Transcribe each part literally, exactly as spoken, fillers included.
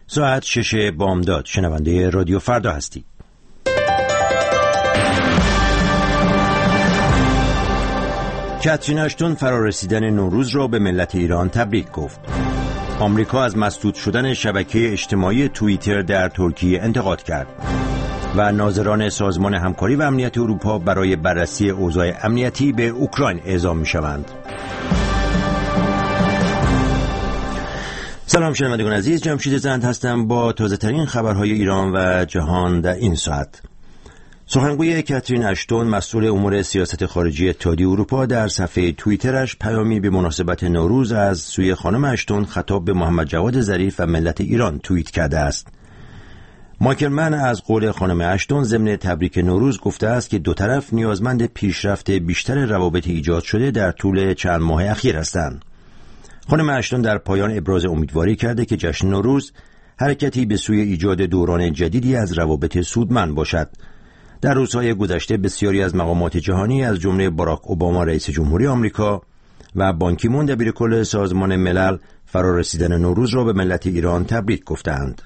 ساعت شش بامداد. شنونده رادیو فردا هستی. کاترین اشتون فرارسیدن نوروز را به ملت ایران تبریک گفت. آمریکا از مسدود شدن شبکه اجتماعی توییتر در ترکیه انتقاد کرد و ناظران سازمان همکاری و امنیت اروپا برای بررسی اوضاع امنیتی به اوکراین اعزام می‌شوند. سلام شنوندگان عزیز، جمشید زند هستم با تازه ترین خبرهای ایران و جهان در این ساعت. سخنگوی کاترین اشتون مسئول امور سیاست خارجی اتحادیه اروپا در صفحه توییترش پیامی به مناسبت نوروز از سوی خانم اشتون خطاب به محمد جواد ظریف و ملت ایران توییت کرده است. مایکل من از قول خانم اشتون ضمن تبریک نوروز گفته است که دو طرف نیازمند پیشرفت بیشتر روابط ایجاد شده در طول چند ماه اخیر هستند. خانم اشتون در پایان ابراز امیدواری کرده که جشن نوروز حرکتی به سوی ایجاد دوران جدیدی از روابط سودمند باشد. در روزهای گذشته بسیاری از مقامات جهانی از جمله باراک اوباما رئیس جمهوری آمریکا و بان کی مون دبیرکل سازمان ملل فرارسیدن نوروز را به ملت ایران تبریک گفتند.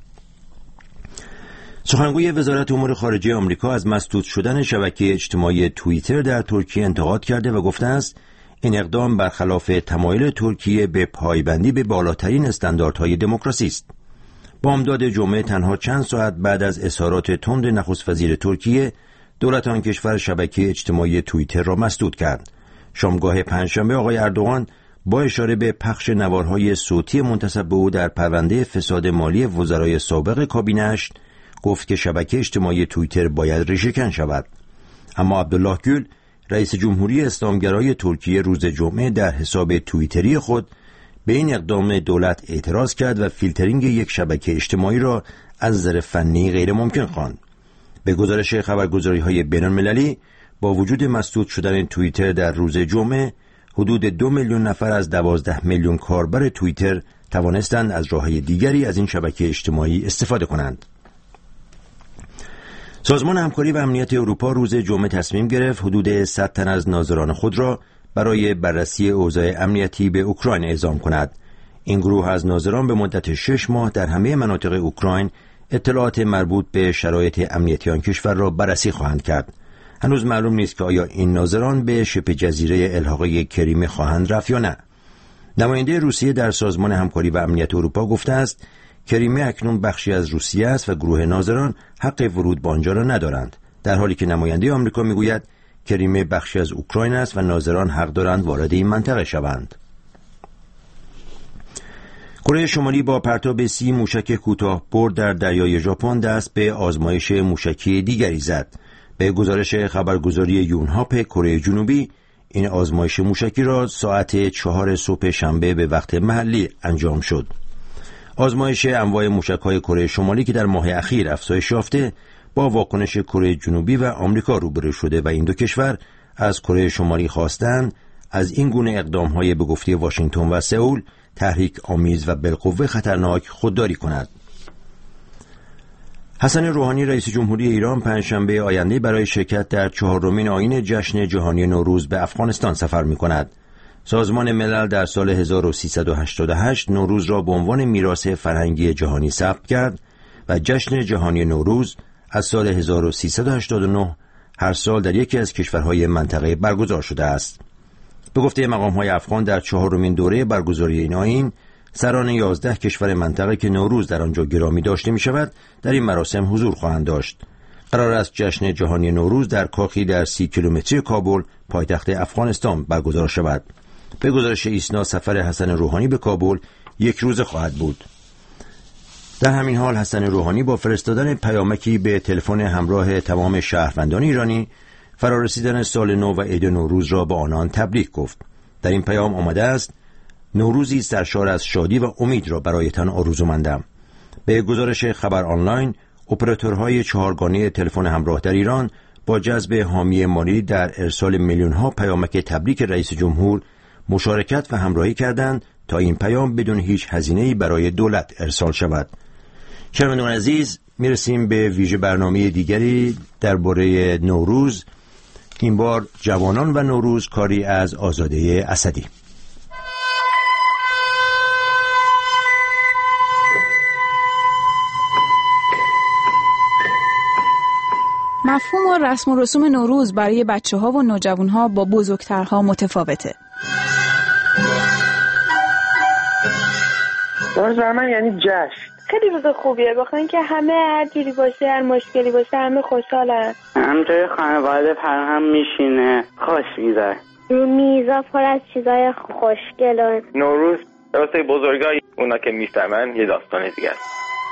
سخنگوی وزارت امور خارجه آمریکا از مسدود شدن شبکه اجتماعی توییتر در ترکیه انتقاد کرده و گفته است این اقدام برخلاف تمایل ترکیه به پایبندی به بالاترین استانداردهای دموکراسی است. بامداد جمعه تنها چند ساعت بعد از اظهارات تند نخست وزیر ترکیه، دولت آن کشور شبکه اجتماعی توییتر را مسدود کرد. شامگاه پنجشنبه آقای اردوغان با اشاره به پخش نوارهای صوتی منتسب به او در پرونده فساد مالی وزرای سابق کابینه‌اش گفت که شبکه اجتماعی توییتر باید ریشه‌کن شود. اما عبدالله گül رئیس جمهوری اسلامگرای ترکیه روز جمعه در حساب توییتری خود به این اقدام دولت اعتراض کرد و فیلترینگ یک شبکه اجتماعی را از نظر فنی غیر ممکن خواند. به گزارش خبرگزاری‌های بین‌المللی با وجود مسدود شدن توییتر در روز جمعه حدود دو میلیون نفر از دوازده میلیون کاربر توییتر توانستند از راه‌های دیگری از این شبکه اجتماعی استفاده کنند. سازمان همکاری و امنیت اروپا روز جمعه تصمیم گرفت حدود صد تن از ناظران خود را برای بررسی اوضاع امنیتی به اوکراین اعزام کند. این گروه از ناظران به مدت شش ماه در همه مناطق اوکراین اطلاعات مربوط به شرایط امنیتی آن کشور را بررسی خواهند کرد. هنوز معلوم نیست که آیا این ناظران به شبه جزیره الحاقه کریمه خواهند رفت یا نه. نماینده روسیه در سازمان همکاری و امنیت اروپا گفته است کریمه اکنون بخشی از روسیه است و گروه ناظران حق ورود به آنجا را ندارند، در حالی که نماینده آمریکا میگوید کریمه بخشی از اوکراین است و ناظران حق دارند وارد این منطقه شوند. کره شمالی با پرتاب سی موشک کوتاه برد در دریای ژاپن دست به آزمایش موشکی دیگری زد. به گزارش خبرگزاری یونهاپ کره جنوبی این آزمایش موشکی را ساعت چهار صبح شنبه به وقت محلی انجام شد. آزمایش انواع موشک‌های کره شمالی که در ماه اخیر افزایش یافته با واکنش کره جنوبی و آمریکا روبرو شده و این دو کشور از کره شمالی خواستند از این گونه اقدام‌های به گفته واشنگتن و سئول تحریک آمیز و بالقوه خطرناک خودداری کند. حسن روحانی رئیس جمهوری ایران پنجشنبه آینده برای شرکت در چهارمین آیین جشن جهانی نوروز به افغانستان سفر می‌کند. سازمان ملل در سال هزار و سیصد و هشتاد و هشت نوروز را به عنوان میراث فرهنگی جهانی ثبت کرد و جشن جهانی نوروز از سال هزار و سیصد و هشتاد و نه هر سال در یکی از کشورهای منطقه برگزار شده است. به گفته مقام‌های افغان در چهارمین دوره برگزاری این آیین سران یازده کشور منطقه که نوروز در آنجا گرامی داشته می شود در این مراسم حضور خواهند داشت. قرار است جشن جهانی نوروز در کاخی در سی کیلومتری کابل پایتخت افغانستان برگزار شود. به گزارش ایسنا سفر حسن روحانی به کابل یک روز خواهد بود. در همین حال حسن روحانی با فرستادن پیامکی به تلفن همراه تمام شهروندان ایرانی فرارسیدن سال نو و عید نوروز را به آنان تبریک گفت. در این پیام آمده است نوروزی سرشار از شادی و امید را برایتان آرزومندم. به گزارش خبر آنلاین اپراتورهای چهارگانه تلفن همراه در ایران با جذب حامی مالی در ارسال میلیون‌ها پیامک تبریک رئیس جمهور مشارکت و همراهی کردند تا این پیام بدون هیچ هزینه‌ای برای دولت ارسال شود. شنوندگان عزیز، میرسیم به ویژه برنامه دیگری درباره نوروز. این بار جوانان و نوروز، کاری از آزاده اسدی. مفهوم و رسم و رسوم نوروز برای بچه‌ها و نوجوان‌ها با بزرگترها متفاوته. نوروز برای من یعنی جشن. خیلی روز خوبیه، بخاطر که همه هر جوری باشه، هر مشکلی باشه، همه خوشحالن. همینطوری خانواده پر هم میشینه، خوش میگذره. میزا پر از چیزای خوشگل. نوروز واسه بزرگا، اونا که میفهمن یه داستان دیگه است.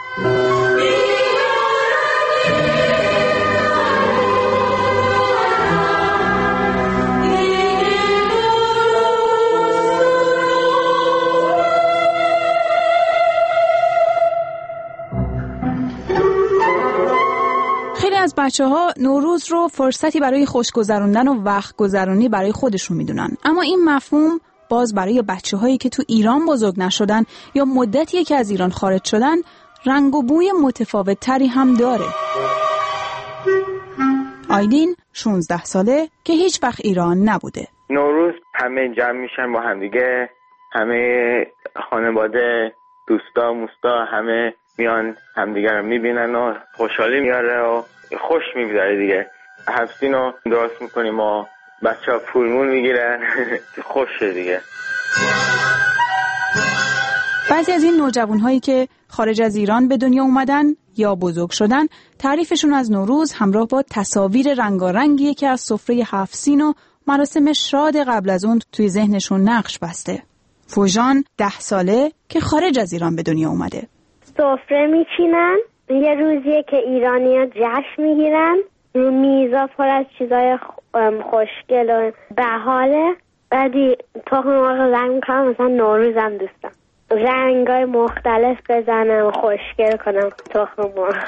خیلی از بچه‌ها نوروز رو فرصتی برای خوش گذروندن و وقت گذرونی برای خودشون میدونن، اما این مفهوم باز برای بچه‌هایی که تو ایران بزرگ نشدن یا مدتیه که از ایران خارج شدن رنگ و بوی متفاوت تری هم داره. آیلین شانزده ساله که هیچ وقت ایران نبوده. نوروز همه جمع میشن با همدیگه، همه خانواده، دوستا، موستا، همه میان همدیگه رو میبینن و خوشحالی میاره و خوش میگذره دیگه. هفتین رو درست میکنیم و بچه ها پولمون میگیرن خوشه دیگه. بعضی از این نوجوان هایی که خارج از ایران به دنیا اومدن یا بزرگ شدن، تعریفشون از نوروز همراه با تصاویر رنگارنگیه که از سفره هفت سین و مراسم شاد قبل از اون توی ذهنشون نقش بسته. فوجان ده ساله که خارج از ایران به دنیا اومده. سفره میچینن، یه روزیه که ایرانی‌ها جشن میگیرن، میزا پر از چیزای خوشگل و بحاله. بعدی تخم مرغ رنگ میکنم، مثلا نوروز هم دوستم رنگای مختلف بزنم و خوشگل کنم تخم مرغ.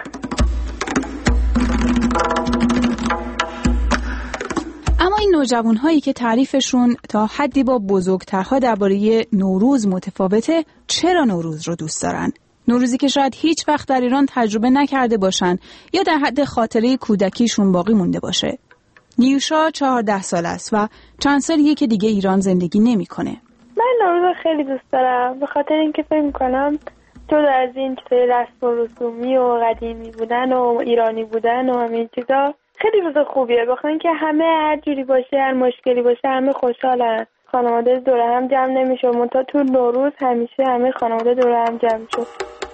اما این نوجوان هایی که تعریفشون تا حدی با بزرگترها درباره نوروز متفاوته، چرا نوروز رو دوست دارن؟ نوروزی که شاید هیچ وقت در ایران تجربه نکرده باشن یا در حد خاطره کودکیشون باقی مونده باشه. نیوشا چهارده سال است و چند سالیه که دیگه ایران زندگی نمی‌کنه. من نوروز خیلی دوست دارم به خاطر اینکه فکر می‌کنم جدا از این چیزای رسم و رسومی و قدیمی بودن و ایرانی بودن و همین چیزا، خیلی روز خوبیه، بخاطر اینکه همه هر جوری باشه، هر مشکلی باشه، همه خوشحالن. خانواده دور هم جمع نمیشه، منتها تو نوروز همیشه همه خانواده دور هم جمع میشه.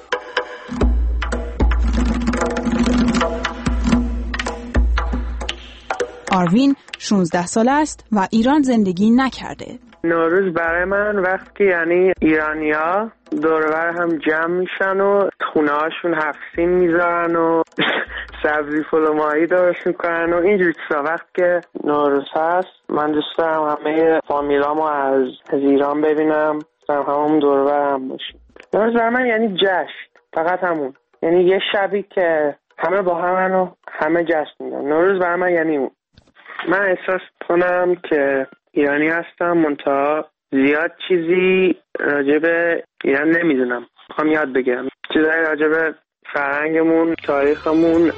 آروین شانزده ساله است و ایران زندگی نکرده. نوروز برای من وقتی یعنی ایرانی‌ها دور و بر هم جمع میشن و خونه هاشون هفت سین میذارن و سبزی فول و ماهی درست میکنن و اینجور چیزا. وقتی که نوروز هست من دوست دارم همه فامیلامو از از ایران ببینم، دوست همون دور و بر هم باشیم. نوروز برای من یعنی جشن، فقط همون، یعنی یه شبی که همه با همن و همه جشن میگن. نوروز برای من یعنی اون. من احساس کنم که ایرانی هستم، منتها زیاد چیزی راجب ایران نمیدونم، میخوام یاد بگیرم چیزایی راجب فرهنگمون، تاریخمون.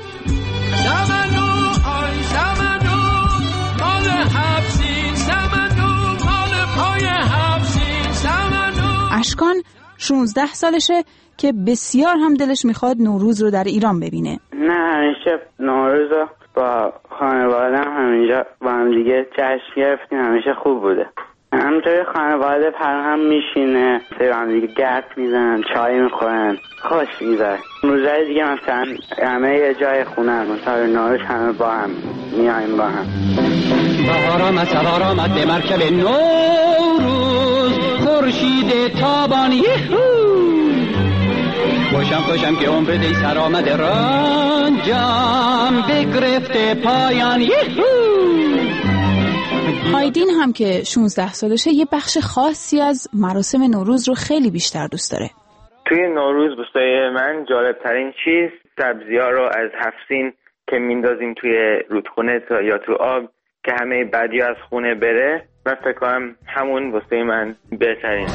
اشکان شانزده سالشه که بسیار هم دلش میخواد نوروز رو در ایران ببینه. نه همیشه نوروز رو با خانوادم همینجا با هم دیگه جشن گرفتیم، همیشه خوب بوده. همینطوری خانواده پر هم میشینه، با هم دیگه گرد میزنن، چای میخورن، خوش میگذره. روزهای دیگه مثلا همه یه جای خونه، مثلا نوروز همه با هم میایم با هم. بهار آمد سوار آمد به مرکب نوروز، خورشید تابان یهو، خوشم خوشم که عمر دی سر آمده رنجم بگرفته پایان یهو. هایدین هم که شانزده سالشه یه بخش خاصی از مراسم نوروز رو خیلی بیشتر دوست داره. توی نوروز بسای من جالب ترین چیز سبزی‌ها رو از هفت سین که میندازیم توی رودخونه تا یا تو آب که همه بدی‌ها از خونه بره. من فکر کنم همون واسه من بهترین.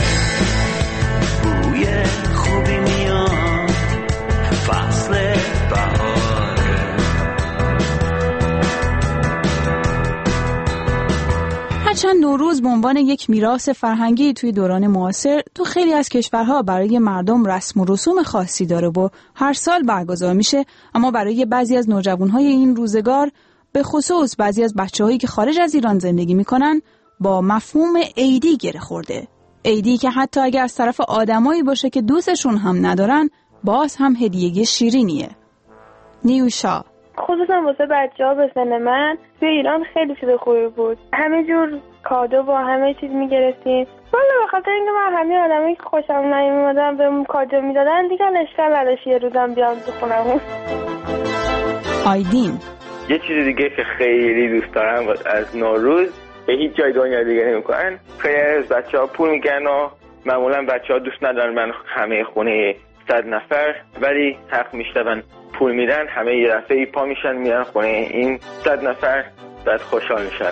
بوی خوبی میاد فصل بهاره، هرچند نوروز به عنوان یک میراث فرهنگی توی دوران معاصر تو خیلی از کشورها برای مردم رسم و رسوم خاصی داره و هر سال برگزار میشه، اما برای بعضی از نوجوانهای این روزگار، به خصوص بعضی از بچه‌هایی که خارج از ایران زندگی میکنن، با مفهوم عیدی گره خورده. عیدی که حتی اگر از طرف آدمایی باشه که دوستشون هم ندارن، باز هم هدیه شیرینیه. نیوشا: خصوصا واسه بچه‌ها به سن من توی ایران خیلی چیز خوبی بود. همه جور کادو با همه چیز میگرفتیم. والا به خاطر اینکه من همه آدمایی که خوشم نمیومدن بهم کادو میدادن، دیگه اشکال نداشت یه روزم بیام تو خونمون. آیدین: یه چیز دیگه که خیلی دوست دارم از نوروز، به هیچ جای دنیا دیگه نمی‌کنن. خیلی از بچه‌ها پول میگن و معمولا بچه‌ها دوست ندارن من همه خونه صد نفر، ولی حق میشتن پول میدن، همه یه دفعه پا میشن میرن خونه این صد نفر، بعد خوشحال میشن.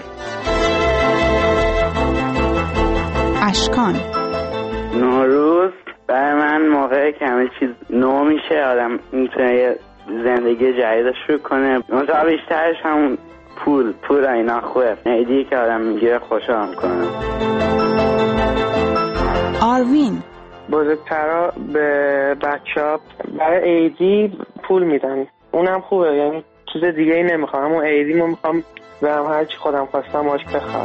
اشکان: نوروز برای من موقعی که همه چیز نو میشه، آدم میتونه یه زندگی جدید شروع کنه. مثلا بیشترش همون پول پول اینا خوبه، عیدی که آدم میگیره خوشحال میکنه. آروین: بزرگترها به بچه‌ها برای عیدی پول میدن، اونم خوبه، یعنی چیز دیگه ای نمیخوام، اون عیدی ما میخوام برم هر چی خودم خواستم باش بخرم.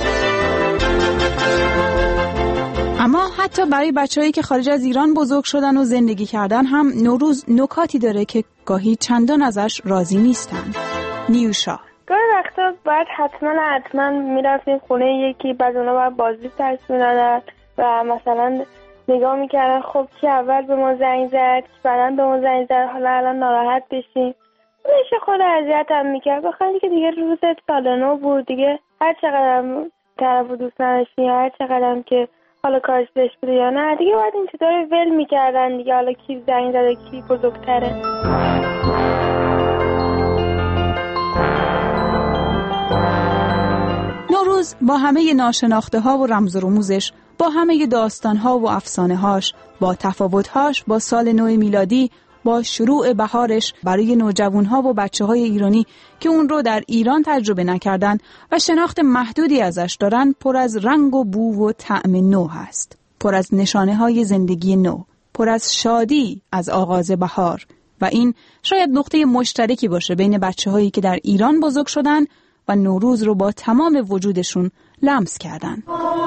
اما حتی برای بچه‌هایی که خارج از ایران بزرگ شدن و زندگی کردن هم نوروز نکاتی داره که گاهی چندان ازش راضی نیستن. نیوشا: گاهی وقتا باید حتما حتما میرفتیم خونه یکی، بعد اونا باید بازی ترس میدادن و مثلا نگاه میکردن خب کی اول به ما زنگ زد، کی بعدن به ما زنگ زد، حالا الان ناراحت بشیم. میشه خود اذیت هم میکرد، بخاطر که دیگه روز سال نو بود، دیگه هر چقدر طرفو دوست نداشتی یا هر چقدر که حالا کارش بهش بوده یا نه، دیگه باید این چطور ول میکردن دیگه، حالا کی زنگ زده کی بزرگتره. نوروز با همه ناشناخته ها و رمز و رموزش، با همه داستان ها و افسانه هاش، با تفاوت هاش با سال نو میلادی، با شروع بهارش برای نوجوان ها و بچه های ایرانی که اون رو در ایران تجربه نکردن و شناخت محدودی ازش دارن، پر از رنگ و بو و طعم نو هست، پر از نشانه های زندگی نو، پر از شادی از آغاز بهار. و این شاید نقطه مشترکی باشه بین بچه هایی که در ایران بزرگ شدن و نوروز رو با تمام وجودشون لمس کردن.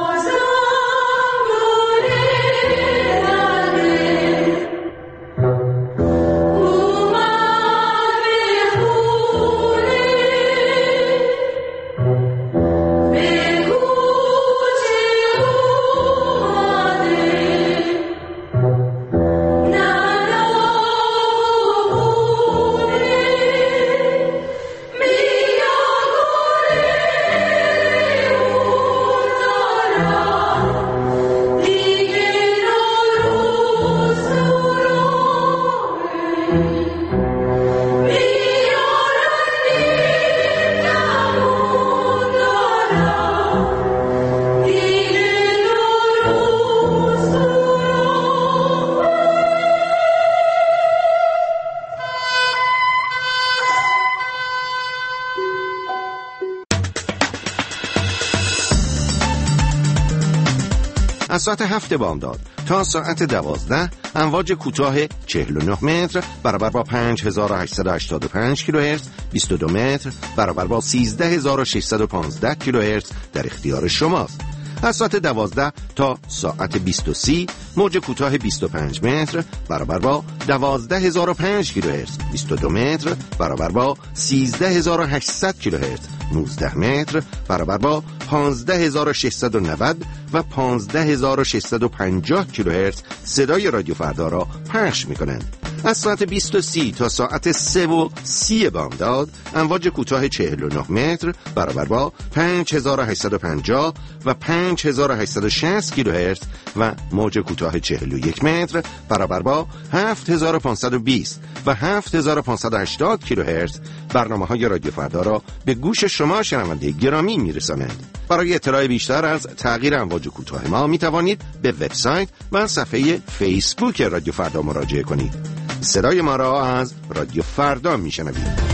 از ساعت هفت بامداد تا ساعت دوازده امواج کوتاه چهل و نه متر برابر با پنج هزار و هشتصد و هشتاد و پنج کیلوهرتز، بیست و دو متر برابر با سیزده هزار و ششصد و پانزده کیلوهرتز در اختیار شماست. از ساعت دوازده تا ساعت بیست و سی موج کوتاه بیست و پنج متر برابر با دوازده هزار و پنج کیلوهرتز، بیست و دو متر برابر با سیزده هزار و هشتصد کیلوهرتز، نوزده متر برابر با پانزده هزار و ششصد و نود و پانزده هزار و ششصد و پنجاه کیلوهرتز صدای رادیو فردا را پخش می‌کنند. از ساعت بیست و سی تا ساعت سه و سی بامداد امواج کوتاه چهل و نه متر برابر با پنج هزار و هشتصد و پنجاه و پنج هزار و هشتصد و شصت کیلوهرتز و موج کوتاه چهل و یک متر برابر با هفت هزار و پانصد و بیست و هفت هزار و پانصد و هشتاد کیلوهرتز برنامه‌های رادیو فردا را به گوش شما شنونده گرامی می‌رسانند. برای اطلاع بیشتر از تغییر امواج کوتاه ما می توانید به وبسایت و صفحه فیسبوک رادیو فردا مراجعه کنید. صدای ما را از رادیو فردا می شنوید.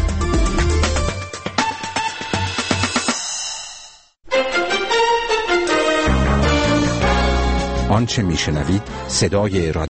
آنچه میشنوید صدای